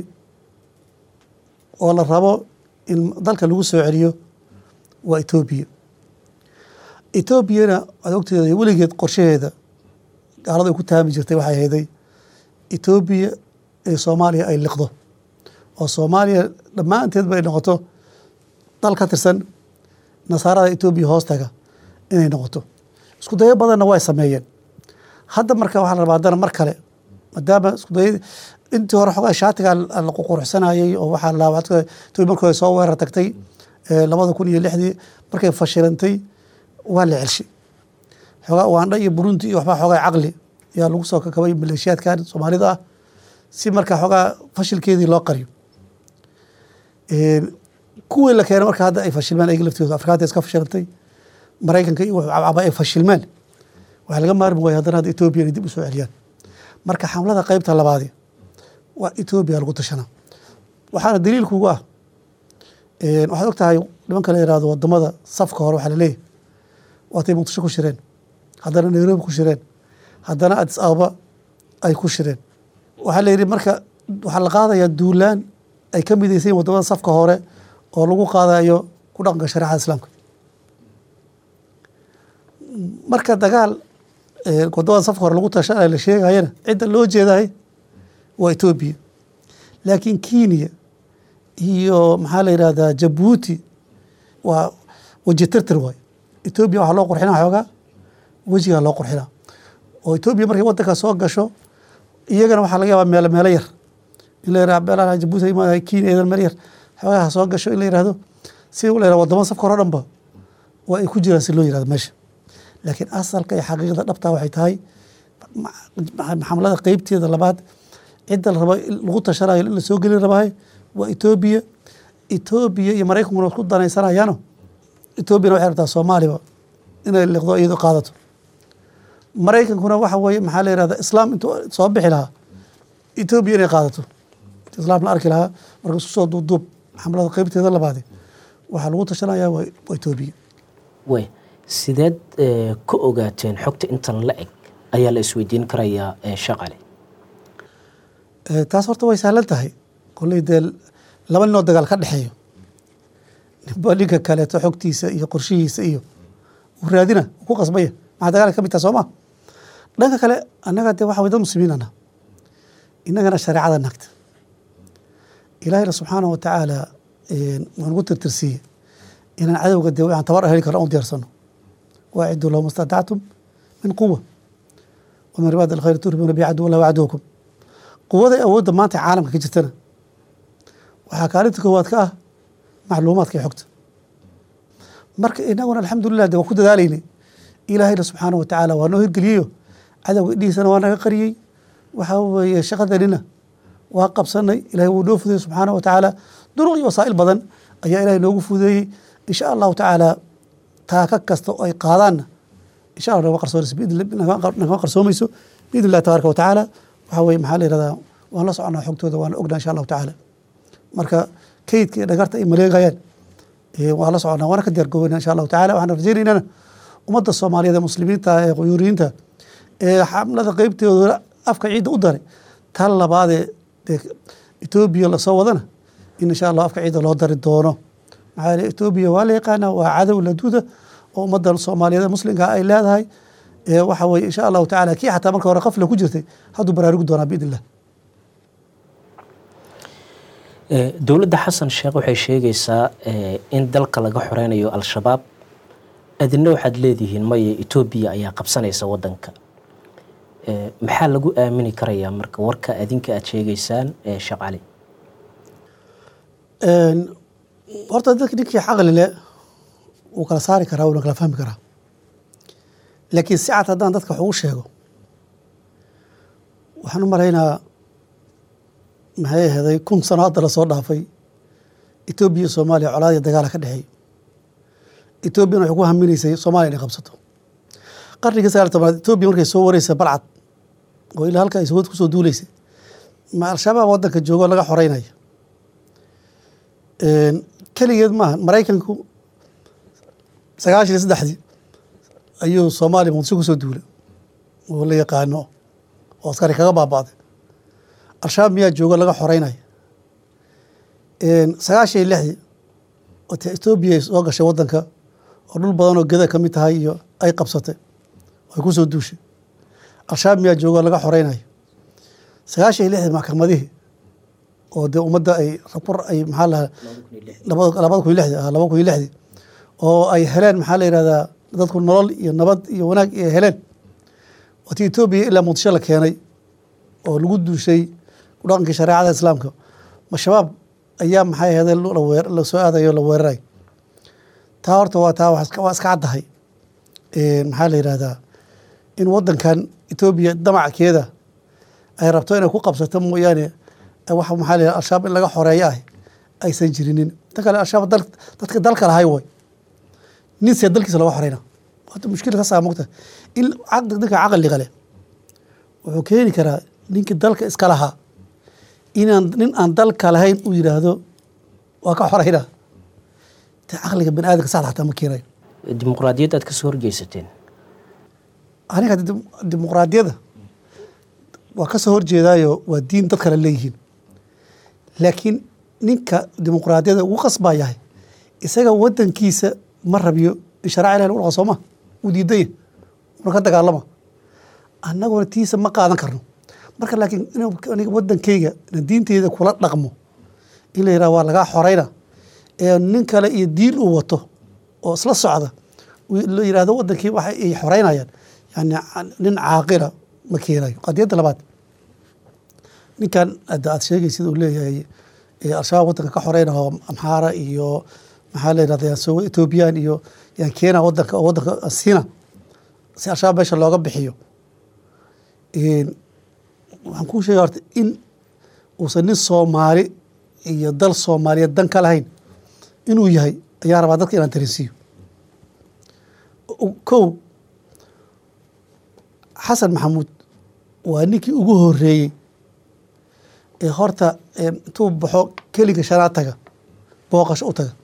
oo la rabo in dalka lagu soo celiyo waa etoobiya etoobiyana waad ogteeda weligeed qorshaheeda gaalada ay ku taami jirtay waxay hayday etoobiya ee soomaaliya ay liqdo oo soomaaliya dhammaanteedba ay noqoto dal ka tirsan nasaarada etoobiya hoostaga inay noqoto isku dayo badanna way sameeyeen hadda marka waxaa la rabaa haddana mar kale maadaama isku daya intii hore xogaa shaatigaa la quruxsanayay oo waxaa la etoobiya markooda soo weerar tagtay labada kun iyo lixdii markay fashilantay waa la celshay xoogaa ugaandha iyo burundi iyo waxbaa xoogaa caqli ayaa lagu soo kakabay maleeshiyaadkan soomaalida ah si markaa xoogaa fashilkeedii loo qariyo kuwii la keenay marka hadda ay fashilmeen ayaga laftooda afrikaanta iska fashilantay maraykanka iyo cabcaba ay fashilmeen waxaa laga maarmi waaya haddana hadda etoobiya inay dib u soo celiyaan marka xamlada qeybta labaadi waa etoobiya lagu tashanaa waxaana daliilkuugu ah waxaad og tahay nimanka la yihahdo wadamada safka hore waxaa laleeyahy waatay muqdisho ku shireen haddana nairobi ku shireen haddana adis ababa ay ku shireen waxaa la yidhi marka waxaa la qaadayaa duulaan ay ka midaysayin wadamada safka hore oo lagu qaadayo ku dhaqanka shareecada islaamka marka dagaal wadamada safka hore lagu tashanaya la sheegayana cidda loo jeedahay waa etoobiya laakiin kenya iyo maxaa la yidhahdaa jabuuti waa weji tirtir waay etoobiya waxaa loo qurxinaa xoogaa wejigaa loo qurxinaa oo etoobiya markay wadanka soo gasho iyagana waxaa laga yaabaa meelo meelo yar in la yihah beelaha jabuuti imaadahay kenya eedan meel yar xoogaha soo gasho in la yihahdo si la yihahdo wadamada safka hore o dhanba waa ay ku jiraan si loo yihahdo meesha laakiin asalka iyo xaqiiqda dhabtaa waxay tahay xamlada qeybteeda labaad cidda la rabo lagu tashanayo in la soo gelin rabahay waa etoobiya etoobiya iyo maraykankuna isku danaysanayaano etoobiyana waxay rabtaa soomaaliba inay liqdo iyado qaadato maraykankuna waxa weeye maxaa la yihahda islaam intuu soo bixi lahaa etoobiya inay qaadato islaam la arki lahaa marka isku soo duubduub xamlada qeybteeda labaadi waxaa lagu tashanaya waa etoobiya
way sideed ka ogaateen xogta intan la eg ayaa la isweydiin karayaa sheekh cali
taas horta way sahlan tahay kolley dee laba ninoo dagaal ka dhexeeyo ninba ninka kaleeto xogtiisa iyo qorshihiisa iyo uu raadina ku qasbaya maxaa dagaalka ka mid taha soo maa dhanka kale annaga dee waxa way dad muslimiin ana innagana shareecada naagta ilaahayna subxaanahu wa tacaala waan ugu tirtirsiiye inaan cadowga dee waxaan tabar heli karno u diyaarsano waaciduu lahum istadactum min quwa wa min ribaadi alkhayri turhibuuna bi caduw allah wa caduwakum quwaday awoodda maanta caalamka ka jirtana waxaa kaalinta koowaad ka ah macluumaadka iyo xogta marka inaguna alxamdulilah de waa ku dadaalaynay ilaahayna subxaanahu wa tacaala waa noo hirgeliyeyo cadowga idhihiisana waa naga qariyey waxaa weeye shaqadanina waa qabsanay ilahay wuu noo fudeeyey subxaanahu wa tacaala duruq iyo wasaa'il badan ayaa ilahay noogu fudeeyey insha allahu tacaala taaka kasta oo ay qaadaanna insha allah naga qarsoonayso nagama qarsoomayso biidn illahi tabaaraka wa tacaala waxaa weye maxaa la yihahdaa waan la soconaa xogtooda waan ognaa insha allahu tacaala marka kaydka iyo dhagarta ay maleegayaan waan la soconaa waana ka diyaar garoobeyna insha allahu tacala waxaan rajaynaynana ummadda soomaaliyeed ee muslimiinta ee quyuuriyiinta ee xamlada qeybtooda afka ciidda u daray tan labaadee dee etoobiya lasoo wadana in insha allah afka ciidda loo dari doono maxaa yeele etoobiya waa la yaqaanaa waa cadow laduuda oo ummadda soomaaliyeed ee muslimka ay leedahay waxa weye insha allahu tacala kii xataa marka hore qafla ku jirtay hadduu baraarugi doonaa biidn illah
dowladda xasan sheekh waxay sheegaysaa in dalka laga xoreynayo al-shabaab adina waxaad leedihiin maya etoobiya ayaa qabsanaysa wadanka maxaa lagu aamini karayaa marka warka adinka aad sheegaysaan sheekh cali?
horta dadka ninkii caqli leh wuu kala saari karaa, wuuna kala fahmi karaa. laakiin si cad haddaan dadka wax ugu sheego, waxaan u maraynaa maxay aheeday kun sano hadda lasoo dhaafay etoobiya iyo soomaaliya colaad iyo dagaala ka dhexeey. etoobiyana waxay ku haminaysay soomaaliya inay qabsato. qarnigii sagaal iyo tobnaad etoobiya markay soo wareysay balcad oo ilaa halka ay sawad ku soo duuleysay, ma al-shabaab waddanka joogo laga xoreynaya. keligeed maaha, maraykanku sagaashan iyo saddexdii ayuu soomaaliya muqdisho kusoo duulay oo la yaqaano oo askari kaga baaba'day. al-shabaab miyaa joogo laga xoreynaya. sagaashan iyo lixdii oo te etoobiya ay soo gashay waddanka oo dhul badan oo geda ka mid tahay iyo ay qabsatay ay kusoo duushay. al-shabaab miyaa joogo laga xoreynaya. sagaashan iyo lixdii maxkamadihii oo dee ummadda ay rabur ay maxaa lahaa labada kun iyo lixdii laba kun iyo lixdii oo ay heleen maxaa la yihahdaa dadku nolol iyo nabad iyo wanaag ay heleen. waati etoobiya ilaa muqdisho la keenay oo lagu duushay dhaqankii shareecada islaamka. ma shabaab ayaa maxay ahayd la soo aadayo la weeraray. taa horta waa taa waa iska caddahay. maxaa la yihahdaa in waddankan etoobiya damackeeda ay rabto inay ku qabsato mooyaane wax maxaa la yihahdaa al-shabaab in laga xoreeyo ah aysan jirinin. tan kale al-shabaab dal dadka dalka lahay way nin see dalkiisa laga xoreyna. hada mushkila taasaa mogta in ninka caqliga leh wuxuu keeni karaa ninkii dalka iska lahaa inaan nin aan dalka lahayn uu yidhaahdo waa ka xoreyna. te caqliga bani aadamka saxda xataa ma keenayo.
dimuqraadiyadda aad ka soo horjeysateen?
aniga dimuqraadiyadda waa ka soo horjeedaayo waa diin dad kale leeyihiin. laakiin ninka dimuqraadiyadda ugu qasbaa yahay isaga waddankiisa ma rabiyo in sharaca ilahi lagu dhaqo sooma uu diidaya una ka dagaalama. annaguna tiisa ma qaadan karno. marka laakiin aniga waddankayga ina diinteyda kula dhaqmo in la yidhaha waa lagaa xoreyna ee nin kale iyo diin uu wato oo isla socda la yidhahdo waddankii waxa ay xoreynayaan, yani nin caaqila ma keenayo. qadiyadda labaad, ninkan hadda aad sheegaysid uu leeyahay al-shabaab waddanka ka xoreynaho amxaara iyo maxaa la yidhahda soo etoobiyaan iyo yaan keena waddanka oo waddanka siina si al-shabaab meesha looga bixiyo. waxaan kuu sheega horta in uusan nin soomaali iyo dal soomaaliyeed dan ka lahayn inuu yahay ayaa rabaa dadka inaan dareensiiyo. kow, xasan maxamuud waa ninkii ugu horeeyey ee horta intuu baxo keliga shanaad taga booqasho u taga,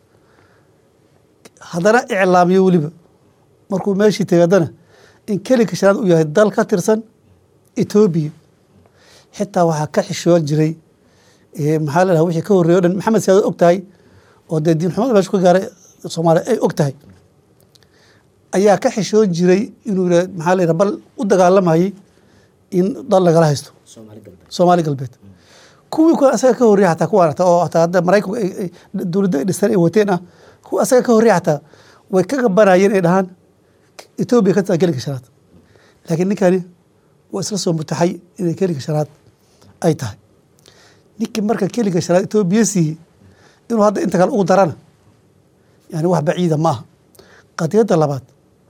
haddana iclaamiyo weliba markuu meeshii tegay haddana in keliga shanaad u yahay dal ka tirsan etoobiya. xitaa waxaa ka xishoon jiray maxaa la dhaha wixii ka horreeyo o dhan maxamed siyaad og tahay oo dee diin xumada meesha ka gaaray soomaaliya ay og tahay ayaa ka xishoon jiray inuu yidhah maxaa la yidhaha bal u dagaalamayay in dal lagala haysto soomaali galbeed. kuwii kuwa asaga ka horreeyay xataa kuwaan xataa oo xataa hadda maraykanku dowladda ay dhisteen ay wateen ah kuwa asaga ka horreeyay xataa way ka gabanayeen ay dhahaan etoobiya ka tirsan kelinka shanaad. laakiin ninkani waa isla soo mutaxay inay kelinka shanaad ay tahay. ninkii marka kelinka shanaad etoobiya siiyey inuu hadda inta kale ugu darana yani wax baciida ma aha. qadiyadda labaad,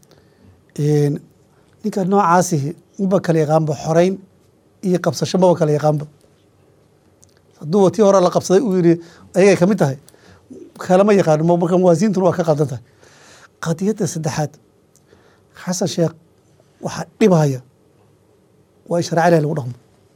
ninka noocaasihi maba kala yaqaanba xoreyn iyo qabsasho maba kala yaqaanba. hadduu tii hore la qabsaday uu yidhi ayagay ka mid tahay kalama yaqaano, marka muwaasiniintuna waa ka qaldan tahay. qadiyadda saddexaad, xasan sheekh waxaa dhibaya waa in shareeca ilahi lagu dhaqmo.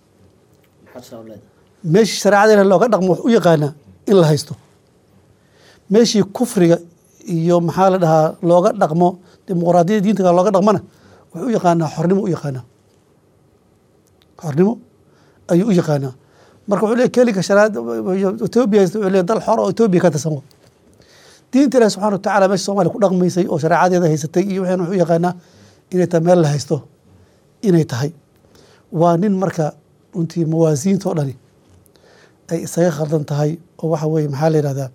meeshii shareecada ilahi looga dhaqmo wuxuu u yaqaanaa in la haysto. meeshii kufriga iyo maxaa la dhahaa looga dhaqmo dimuqraadiyadda diinta looga dhaqmana wuxuu u yaqaanaa xornimo u yaqaanaa xornimo ayuu u yaqaanaa. marka wuxuu leeyahy kelinka shanaad etoobiya haysta wuxuu leeyahy dal xor oo etoobiya ka tirsan diinta ilahi subxana watacala meesha soomaaliya ku dhaqmaysay oo shareecadeeda haysatay iyo waxaan wuxuu u yaqaanaa inay tahay meel la haysto inay tahay. waa nin marka runtii mawaasiinta oo dhani ay isaga khaldan tahay oo waxa weeye maxaa la yihahdaa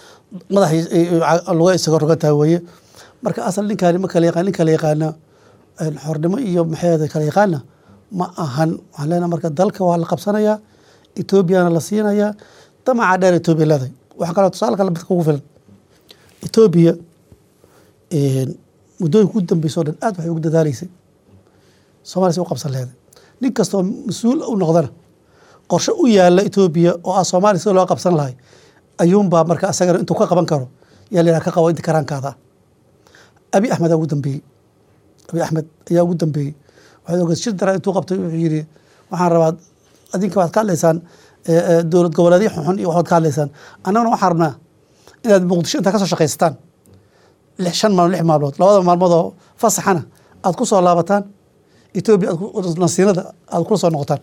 madaxii luga isaga rogan tahay weeye. marka asal ninkaani ma kala yaqaan nin kala yaqaana xornimo iyo maxay kala yaqaana ma ahan waxaan leenahay marka dalka waa la qabsanayaa etoobiyana la siinayaa damaca dheer etoobiya leedahay waxaa kaloo tusaale kale midka ugu filan etoobiya muddooyinka ugu dambeysay oo dhan aad waxay ugu dadaaleysay soomaaliya si u qabsan leedahay nin kastoo mas-uul u noqdana qorshe u yaala etoobiya oo ah soomaaliya sida loo qabsan lahay ayuunbaa marka asagana intuu ka qaban karo yaa la yidhaha ka qabo inta karaankaada abi axmed aa ugu dambeeyey abi axmed ayaa ugu dambeeyey waxaad ogeed shir daraa intuu qabtay wuxuu yidhi waxaan rabaa adinka waxaad ka hadlaysaan dowlad goboleedyo xunxun iyo waxaad ka hadlaysaan annagana waxaan rabnaa inaad muqdisho intaa ka soo shaqaysataan lix shan maalmo lix maalmood labada maalmood oo fasaxana aad ku soo laabataan etoobiya nasiinada aad kula soo noqotaan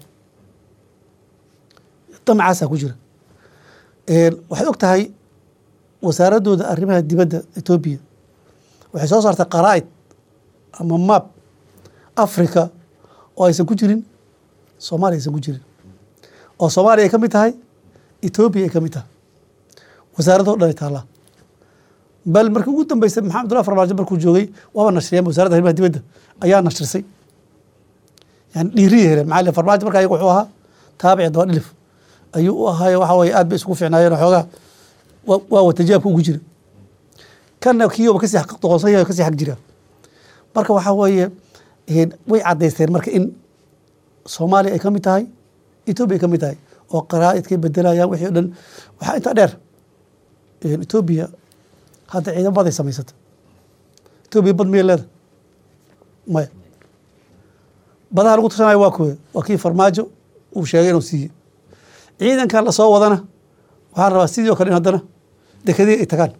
damacaasaa ku jira waxaad og tahay wasaaradooda arrimaha dibadda etoobiya waxay soo saartay qaraa'id ama maab africa oo aysan ku jirin soomaaliya aysan ku jirin oo soomaaliya ay ka mid tahay etoobiya ay ka mid tahay wasaaradoo dhan ay taallaa bal markii ugu dambeysay maxamed abdullahi farmaajo markuu joogay waaba nashriyeen wasaaradda arrimaha dibadda ayaa nashrisay yani dhiiriya hele maxaa le farmaajo marka ayaga wuxuu ahaa taabici daba dhilif ayuu u ahaayo waxa weye aad bay isugu fiicnaayeen xoogaa waa wata jaabka ugu jira kana kiyoba kasii doqonsan yahay kasii xag jira marka waxaa weeye way caddaysteen marka in soomaaliya ay ka mid tahay etoobiya ay ka mid tahay oo qaraa'idkay bedelayaan wixii o dhan waxaa intaa dheer etoobiya hadda ciidan baday samaysata etoobiya bad miyay leeda maya badaha lagu tursanayo waa kuwe waa kii farmaajo uu sheegay inuu siiye ciidankan lasoo wadana waxaan rabaa sidii o kale in haddana dekadii ay tagaan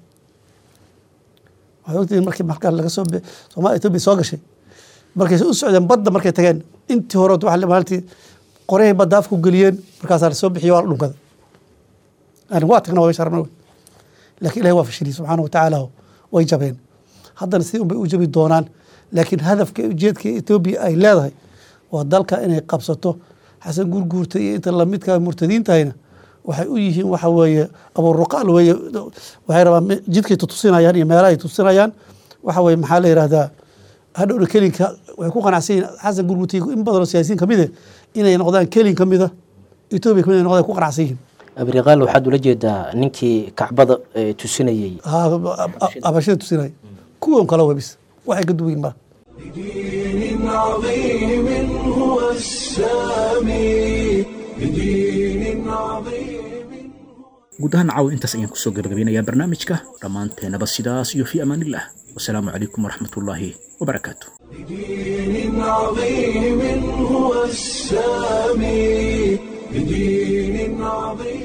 waxay ogtihiin markii markaa laga soo somalia etoobiya soo gashay markay u socdeen badda markay tageen intii hore waa maalintii qoryahay badda afku geliyeen markaasaa lasoo bixiyo waa la dhunkada yani waa tagna waa meesha rabna laakiin ilahi waa fashiliyey subxaana watacaala way jabeen haddana sidii unbay u jabi doonaan laakiin hadafka ujeedka etoobiya ay leedahay waa dalka inay qabsato xasan gurguurta iyo inta lamidka murtadiintahayna waxay u yihiin waxa weeye aburuqaal weeye waxay rabaan jidkay tutusinayaan iyo meelahay tutusinayaan waxa weye maxaa la yihahdaa hadhowna kelinka waxay ku qanacsan yihin xasan gurguurta in badanoo siyaasiyiin kamide inay noqdaan kelin kamida etoobiya kamid noqdaan ku qanacsan yihiin
abriqaal waxaad ula jeedaa ninkii kacbada tusinayey
abashada tusinaya kuwan kale webis waxay ka duwayin mara
بدين عظيم هو السامي بدين عظيم
guud ahaan caawa intaas ayaan kusoo gabagabeynayaa barnaamijka dhammaanteenaba sidaas iyo fii amaanillah wasalaamu calaykum waraxmatullaahi wabarakaatu
بدين عظيم هو السامي بدين عظيم